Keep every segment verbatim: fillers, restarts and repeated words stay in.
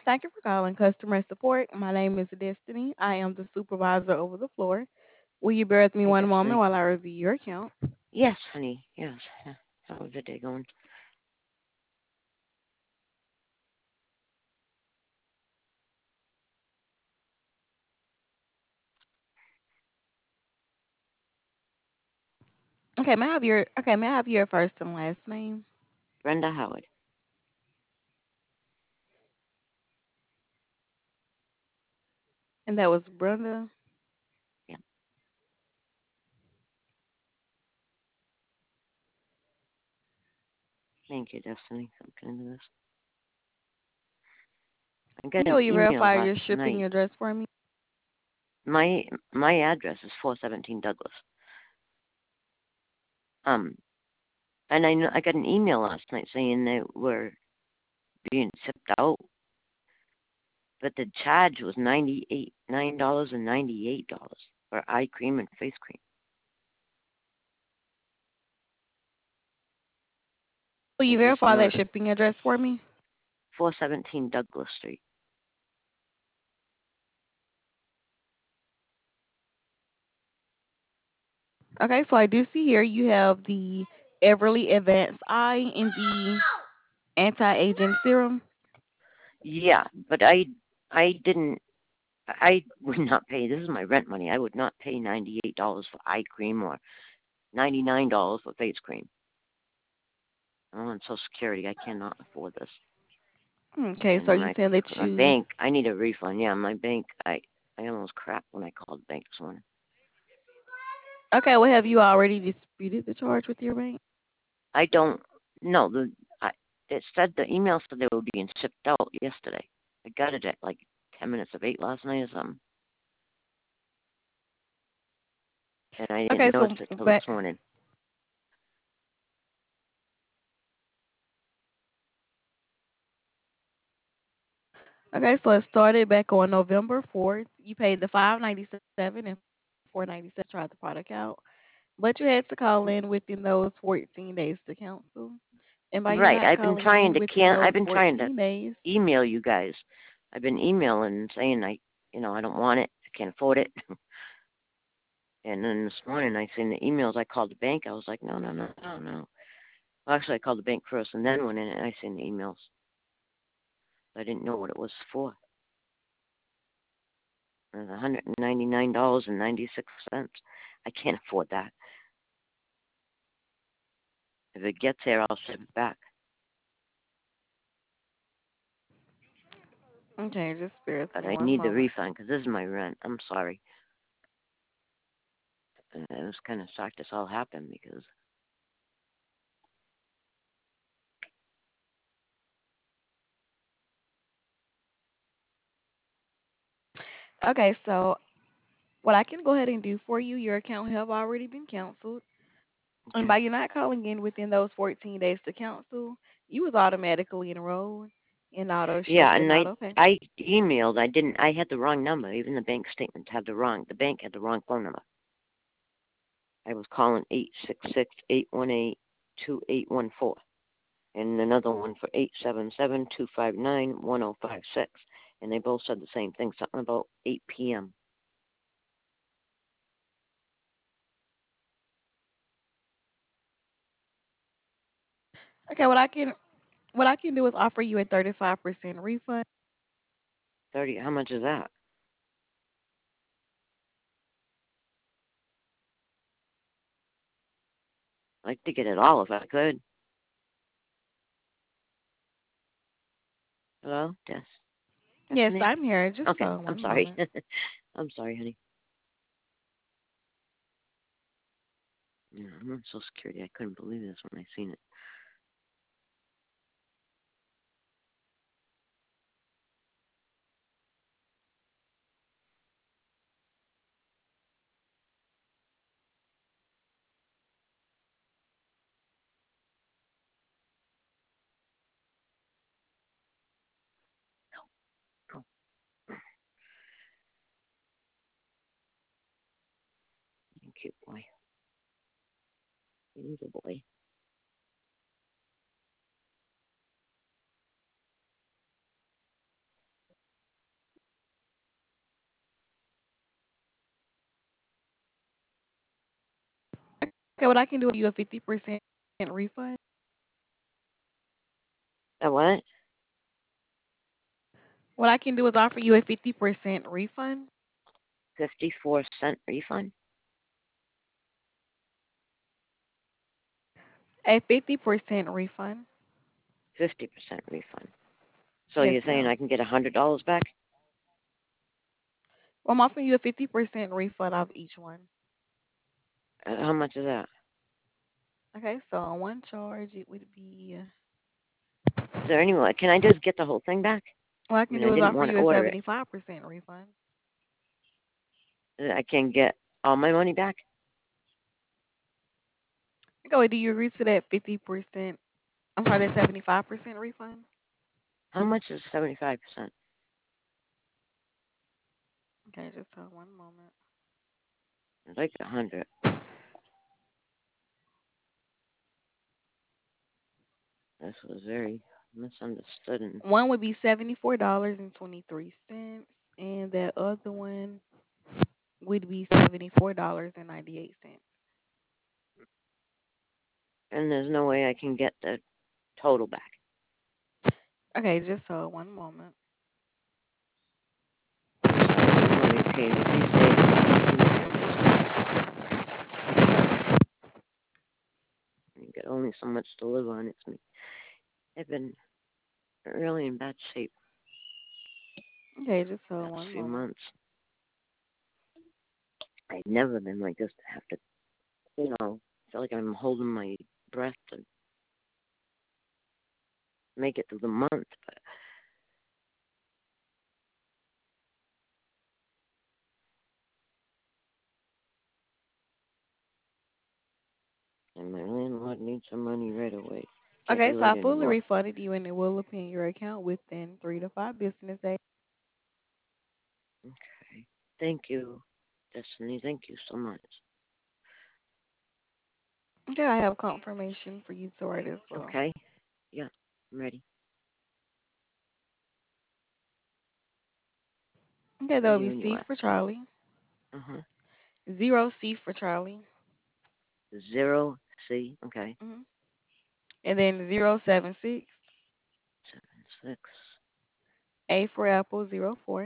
Thank you for calling customer support. My name is Destiny. I am the supervisor over the floor. Will you bear with me Hi, one moment Destiny. while I review your account? Yes, honey. Yes. Yeah. How's the day going? Okay, may I have your okay, may I have your first and last name? Brenda Howard. And that was Brenda. Yeah. Thank you, Destiny. I'm into this. I got Okay, an will you email verify last your shipping night. address for me? My my address is four seventeen Douglas. Um, and I know I got an email last night saying they were being shipped out, but the charge was ninety eight nine dollars and ninety eight dollars for eye cream and face cream. Will you I just verify that noticed shipping address for me? four seventeen Douglas Street. Okay, so I do see here you have the Everly Advanced Eye and the anti-aging serum. Yeah, but I I didn't I would not pay. This is my rent money. I would not pay ninety-eight dollars for eye cream or ninety-nine dollars for face cream. I'm on Social Security. I cannot afford this. Okay, so And when you I saying that my you bank, I need a refund. Yeah, my bank. I I almost crapped when I called the bank this morning. okay, well have you already disputed the charge with your bank? I don't know the. I, it said the email said they were being shipped out yesterday. I got it at like ten minutes of eight last night or something, and I Okay, didn't so notice it till but this morning. okay, so it started back on November fourth. You paid the five ninety seven and four ninety seven tried the product out, but you had to call in within those fourteen days to cancel. And by you Right. not I've been calling trying in to within can. I've those been trying to fourteen days, email you guys. I've been emailing and saying I, you know, I don't want it. I can't afford it. And then this morning I seen the emails. I called the bank. I was like, no, no, no, no, no. Well, actually, I called the bank first and then went in and I seen the emails. I didn't know what it was for. It was one hundred ninety-nine dollars and ninety-six cents. I can't afford that. If it gets here, I'll ship it back. okay, just bear with But me I one need the moment. refund because this is my rent. I'm sorry. And I was kind of shocked this all happened because Okay, so what I can go ahead and do for you, your account have already been canceled. And okay. by you not calling in within those fourteen days to cancel, you was automatically enrolled in auto ship Yeah, and and I auto pay. I emailed. I didn't. I had the wrong number. Even the bank statement had the wrong. The bank had the wrong phone number. I was calling eight six six eight one eight two eight one four, and another one for eight seven seven two five nine one zero five six, and they both said the same thing. Something about eight p.m. Okay, what I can what I can do is offer you a thirty-five percent refund. Thirty. How much is that? I'd like to get it all if I could. Hello, Des. Yes, Destiny. I'm here. Just Okay, uh, I'm one sorry. moment. I'm sorry, honey. Yeah, I'm on Social Security. I couldn't believe this when I seen it. Oh, thank you, boy. He's a boy. Okay, what I can do is you a fifty percent refund. A what? What I can do is offer you a fifty percent refund. Fifty-four cent refund? A fifty percent refund. Fifty percent refund. So Yes, you're saying ma'am. I can get a hundred dollars back? Well, I'm offering you a fifty percent refund off each one. Uh, how much is that? Okay, so on one charge, it would be. Is there any way? Can I just get the whole thing back? What I I can mean, I do is didn't offer want to you a order it. seventy-five percent refund. I can get all my money back? Okay, do you agree to that fifty percent? I'm sorry, that seventy-five percent refund? How much is seventy-five percent? Okay, just hold one moment. I'd like a hundred. This was very misunderstood. And One would be seventy-four dollars and twenty-three cents, and that other one would be seventy-four dollars and ninety-eight cents. and there's no way I can get the total back. Okay, just hold one moment. I'm sorry, you want me to pay me these days. You know, it's just you got only so much to live on. It's me. I've been really in bad shape Okay, just the hold past one few moment. months. I've never been like this to have to, you know, feel like I'm holding my breath to make it through the month. But and my landlord needs some money right away. Can't be Okay, so I late fully anymore. refunded you, and it will appear in your account within three to five business days. Okay. Thank you, Destiny. Thank you so much. Okay, I have confirmation for you to write as well. Okay. Yeah, I'm ready. Okay, that will Ready be when you C are. for Charlie, Uh huh. zero C for Charlie, Zero C. Okay. hmm and then zero seven six, Seven six. A for Apple, zero four,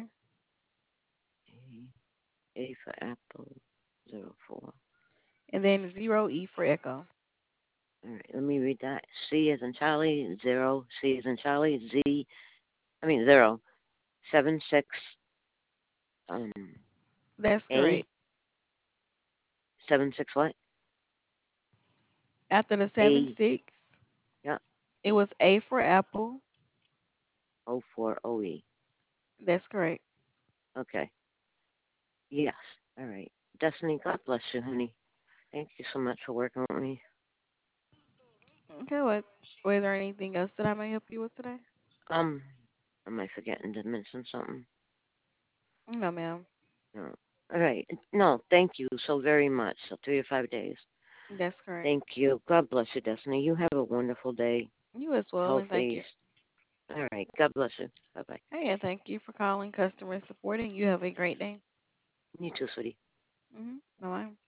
A. A for Apple. Zero four. and then zero E for Echo. All right. Let me read that. C is in Charlie. Zero. C is in Charlie. Z. I mean zero. Seven six. Um. That's A. correct. Seven six what? After the seven A. six, Yeah. it was A for Apple. O four O E. That's correct. Okay. Yes. All right. Destiny, God bless you, honey. Thank you so much for working with me. Okay, what? Was there anything else that I may help you with today? Um, am I forgetting to mention something? No, ma'am. No. All right. No, thank you so very much. So three or five days. That's correct. Thank you. God bless you, Destiny. You have a wonderful day. You as well, and thank Healthy. you. All right. God bless you. Bye bye. Hey, and thank you for calling customer support, and you have a great day. You too, sweetie. Mm-hmm. Bye bye.